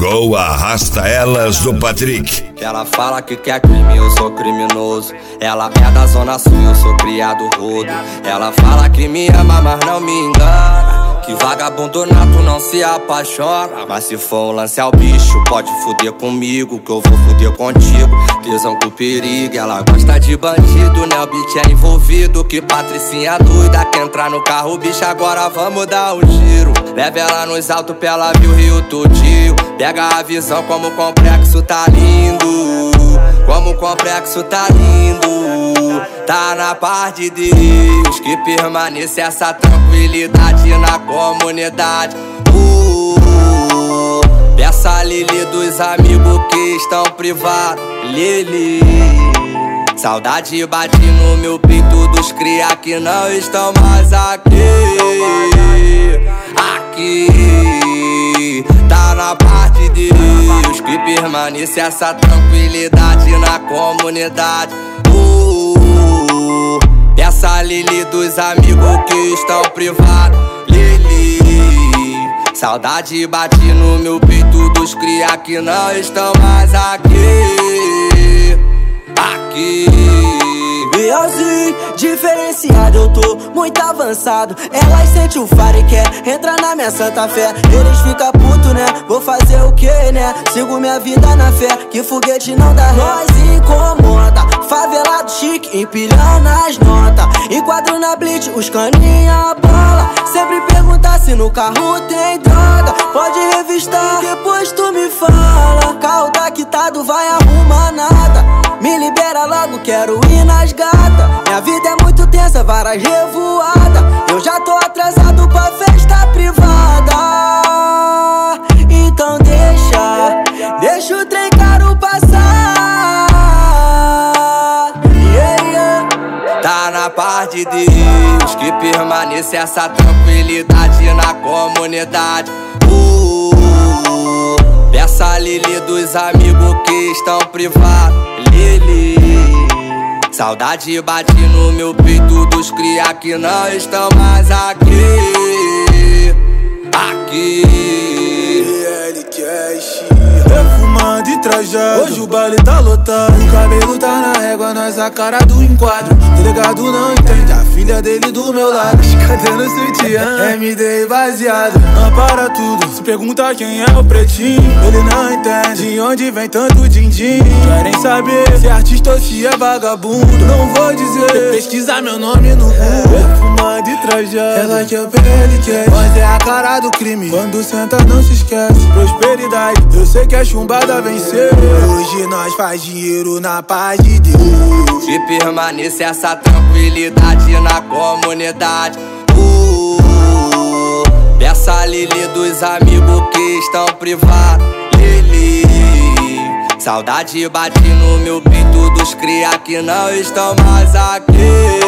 Show Arrasta Elas do Patrick. Ela fala que quer crime, eu sou criminoso. Ela é da zona sul, eu sou criado rodo. Ela fala que me ama, mas não me engana. Que vagabundo nato não se apaixona. Mas se for um lance ao bicho, pode fuder comigo, que eu vou fuder contigo. Tesão com perigo, ela gosta de bandido, né? O beat é envolvido. Que patricinha doida, quer entrar no carro, bicho, agora vamos dar um giro. Leva ela nos altos pra ela ver o Rio todinho. Pega a visão como o complexo tá lindo. Como o complexo tá lindo. Tá na paz de Deus, que permaneça essa tranquilidade na comunidade. Peça a Lili dos amigos que estão privados. Lili, saudade bate no meu peito dos cria que não estão mais aqui. Aqui, tá na paz de Deus, que permaneça essa tranquilidade na comunidade. Peça a Lili dos amigos que estão privados. Lili, saudade bate no meu peito dos cria que não estão mais aqui. Aqui, Bielzinho, diferenciado, eu tô muito avançado. Elas sentem o faro e quer entrar na minha santa fé. Eles ficam putos, né? Vou fazer o que, né? Sigo minha vida na fé, que foguete não dá ré. Nós incomoda, favelado chique, empilhando as notas. Enquadro na blitz, os caninha bola. Sempre perguntar se no carro tem droga. Pode revistar, depois tu me fala. Carro tá quitado, vai arrumar nada. Me libera logo, quero ir nas gatas. Minha vida é muito tensa, várias revoadas. Eu já tô atrasado pra festa privada. Então deixa o trem caro passar. Tá na paz de Deus, que permaneça essa tranquilidade na comunidade. Peça a Lili dos amigos que estão privados. Lili, saudade bate no meu peito dos cria que não estão mais aqui. Aqui, perfumado e trajado, hoje o baile tá lotado. O cabelo tá na régua, nós a cara do enquadro. Delegado não entende, a filha dele do meu lado. Cadê no sutiã? MD baseado, ampara tudo. Se pergunta quem é o pretinho, ele não entende de onde vem tanto din-din. Querem saber se é artista ou se é vagabundo. Não vou dizer, pesquisar meu nome no Google. Perfumado e trajado, ela quer o ele quer. Nós é a cara do crime, quando senta não se esquece. Prosperidade, eu sei que a chumbada venceu. Hoje nós faz dinheiro na paz de Deus. Que permaneça essa tranquilidade na comunidade. Peça a Lili dos amigos que estão privados. Lili, saudade bate no meu peito dos cria que não estão mais aqui.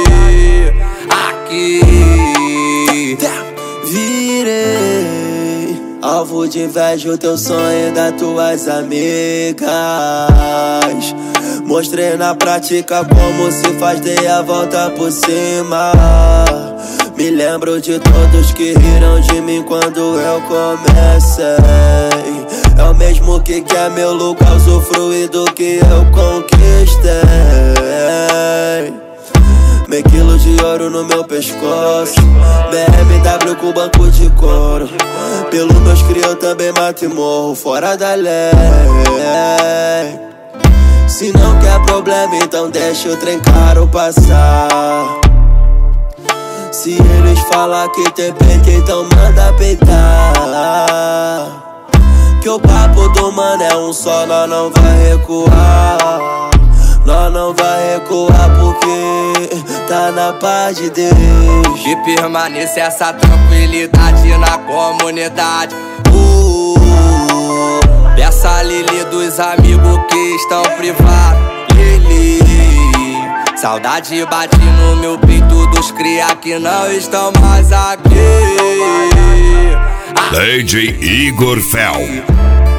Aqui, virei alvo de inveja o teu sonho das tuas amigas. Mostrei na prática como se faz, dei a volta por cima. Me lembro de todos que riram de mim quando eu comecei. É o mesmo que quer meu lugar, usufruir do que eu conquistei. Meio quilo de ouro no meu pescoço, BMW com banco de couro. Pelo meus cria eu também mato e morro fora da lei. Se não quer problema, então deixa o trem caro passar. Se eles falar que tem peito, então manda peitar. Que o papo do mano é um só, nós não vai recuar. Nós não vai recuar porque tá na paz de Deus. Que permaneça essa tranquilidade na comunidade. Peça a Lili dos amigos que estão privados. Lili, saudade bate no meu peito dos cria que não estão mais aqui. DJ Igor Fel.